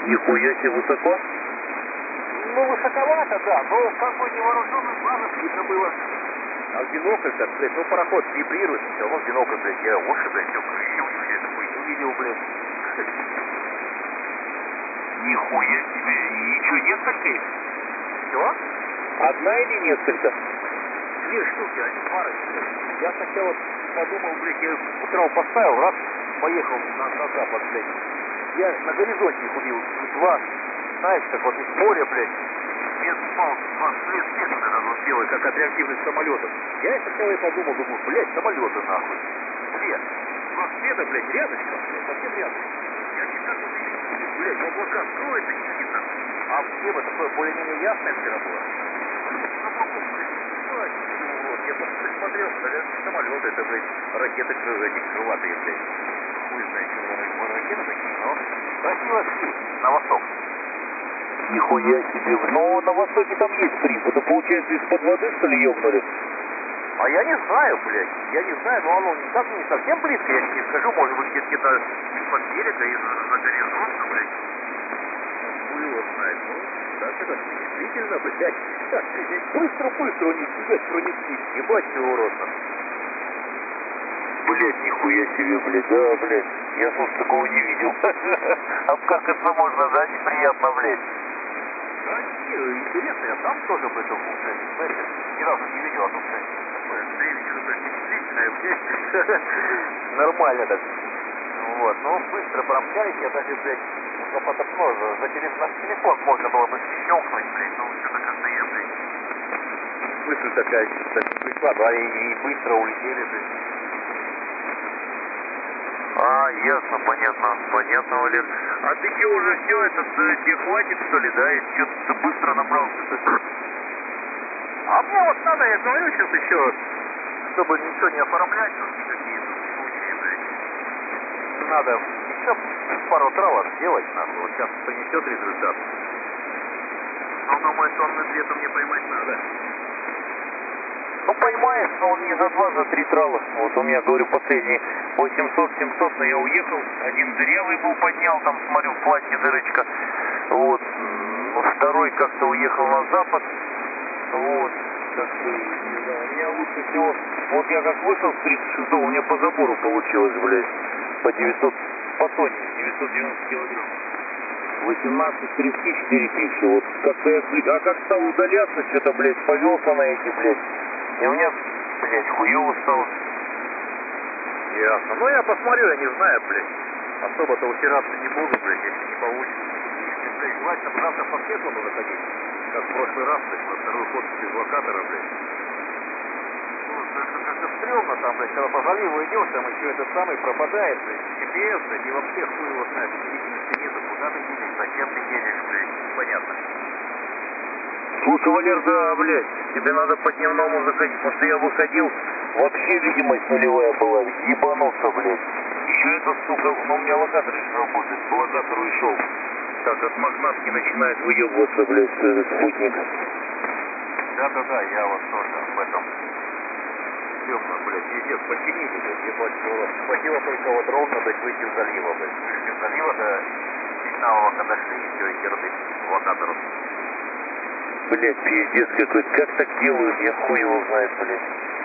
Нихуя себе высоко. Ну, высоковато, да, но как бы невооруженным глазом видно было. А в бинокль-то, блядь, ну пароход вибрирует, все равно в бинокль, блядь, я уши, блядь, все крыще у них, я эту хуйню видел, блядь. Нихуя себе. И что, несколько их? Все? Одна или несколько? Две штуки, они парочки, блядь. Я сначала подумал, блядь, я утром поставил, раз, поехал на запад, блядь. Я на горизонте их увидел, два, знаешь, как вот из моря, блядь. Свет упал, два свет этот вот белый, как от реактивных самолетов. Я сначала и подумал, думаю, блядь, самолеты нахуй. Свет. Два света, блядь, рядышком, блядь, совсем рядышком. Я никак вот и, блядь, в облака скроется, не видно. А в небо такое более-менее ясное вчера было. Я посмотрел, блядь, самолеты, это, блядь, ракеты крылатые, блядь. Хуй знает, что ракеты такие, но красиво шли на восток. Нихуя себе. Но на востоке там есть приз. Это получается из-под воды, что ли, ёбнули? А я не знаю, блядь. Я не знаю, но оно не совсем близко, я не скажу, может быть, где-то из-под берега, из-за горизонта, блядь. Хуй его знает, ну, так это действительно, блядь. Так, быстро-быстро у них сидят пронеслись, ебать ты уродно. Блядь, нихуя себе, блядь, да, блядь. Я, слушай, такого не видел. Обкакаться можно, да, неприятно, блядь. Да, интересно, я сам тоже об этом, блядь, знаете, ни разу не видел, а тут, блядь, такое зрелище, блядь, впечатлительное, блядь, нормально так. Вот, ну, быстро промчались, я даже, блядь, за телефон можно было бы щелкнуть, блядь, ну, что-то как-то я, блядь, мысль такая, так пришла, да, и быстро улетели, блядь. А, ясно, понятно, Валер. А ты че, уже все, это тебе хватит, что ли, да? И что-то быстро набрался-то? А мне вот надо, я говорю, сейчас еще, чтобы ничего не оформлять, тут никакие тут случаи, блядь. Надо еще пару тралов сделать, надо, вот сейчас принесет результат. Но, думаю, тонны 2 мне поймать надо. Ну, поймаешь, но он не за 2, за 3 трала. Вот у меня, говорю, последний 800-700, но я уехал. Один дырявый был, поднял, там, смотрю, в платье дырочка. Вот. Второй как-то уехал на запад. Вот. Так что, не знаю, у меня лучше всего... Вот я как вышел с 36-го, у меня по забору получилось, блядь, по 900, по сотне, 990 килограмм. 18 трески, 4 тысячи. Вот как-то я, а как стал удаляться, что-то, блядь, повелся на эти, блядь. И у меня, блядь, хуёво стало. Ясно. Ну, я посмотрю, я не знаю, блядь. Особо-то утираться не буду, блядь, если не получится. Если, блядь, желательно бы завтра по светлому заходить. Как в прошлый раз, блядь, на второй ход без локатора, блядь. Ну, как-то стрёмно там, блядь, когда по заливу идешь, там еще этот самый пропадает, блядь, GPS, блядь, и вообще хуй его знает, видимости нету, куда ты едешь, зачем ты едешь, блядь, непонятно. Слушай, Валер, да, блядь, тебе надо по дневному заходить, потому что я выходил, вообще видимость нулевая была, ебанулся, блядь. Еще эта сука, ну у меня локатор еще работает, по локатору и шел. Так, от магнатки начинает выебываться, блядь, этот спутник. Да-да-да, я вот тоже об этом. Стрёмно, блядь, пиздец, починили, блядь, ебать, хватило только вот ровно, блядь, выйти из залива, блядь. Вышли из залива, до сигнала подошли, и все, и херды к локатору. Блядь, пиздец какой-то, как так делают, я хуй его знает, блядь.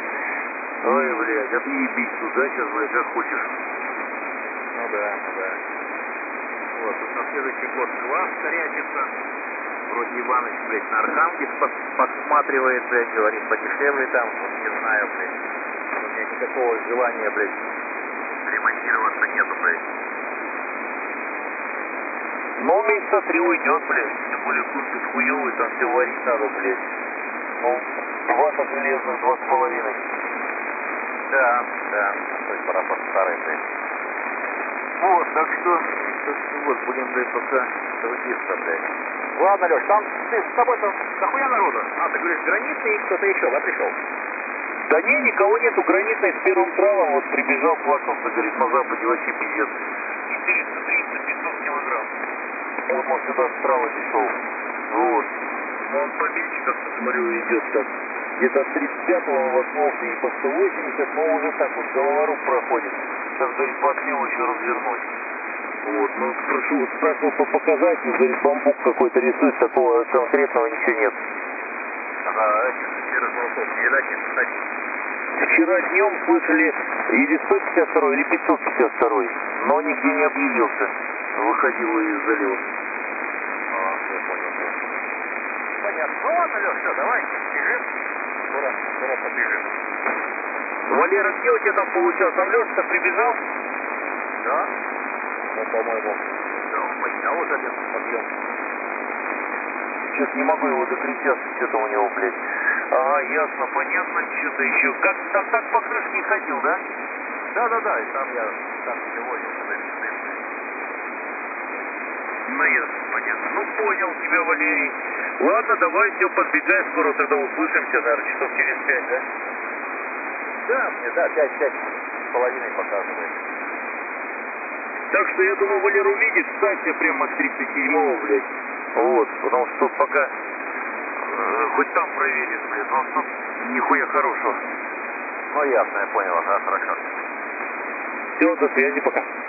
Ой, блядь, а ты ебись туда сейчас, блядь, как хочешь. Ну да, ну да. Вот, тут на следующий год класс корячится. Вроде Иваныч, блядь, на Архангельск подсматривает, блядь, говорит, подешевле там, вот не знаю, блядь. У меня никакого желания, блядь, ремонтироваться нету, блядь. Ну, месяца 3 уйдет, блядь. Тем более курс тут хуёвый, там все варить надо, блядь. Ну, 2 железных, 2,5. Да, да. То есть пора под старой, блядь. Вот, так что вот, будем, блядь, пока трудиться, блядь. Ладно, Лёш, там ты с тобой-то дохуя народу. А, ты говоришь, гранитный и кто-то еще, да, пришел? Да не, никого нету, гранитный с первым тралом вот прибежал, плакался, говорит, на западе вообще пиздец. 400-300-500 килограмм. Вот он сюда с травами шел. Вот. Но он по мельче как-то, смотрю, идет так. Где-то от 35-го он воткнулся и по 180, но уже так вот головорук проходит. Сейчас, говорит, по отливу еще развернуть. Вот, ну, спрашивал по показателю, говорит, бамбук какой-то рисует, такого конкретного ничего нет. Ага, серых волосов, иначе, кстати. Вчера днем слышали или 152 или 552, но нигде не объявился. Выходил из залива. Я понял. Понятно. Ну ладно, Леш, все, давай, бежим. Скоро побежим. Валера, где у тебя там получился? Леша-то прибежал? Да? Ну, по-моему, да, он поднял уже один подъем. Сейчас не могу его докричаться, что-то у него, блядь. А, ясно, понятно, что-то еще. Как так по крышке ходил, да? Да, и там я сегодня записываю. Ну, ясно, понятно. Ну, понял тебя, Валерий. Ладно, давай, все, подбегай, скоро тогда услышимся, наверное, часов через 5, да? Да, мне, 5:30 показывает. Так что я думаю, Валера увидит, ставься прямо с 37-го, блядь. Вот, потому что тут пока хоть там проверит, блядь, но тут нихуя хорошего. Ну, ясно, я понял, ага, хорошо. Все, до связи, пока.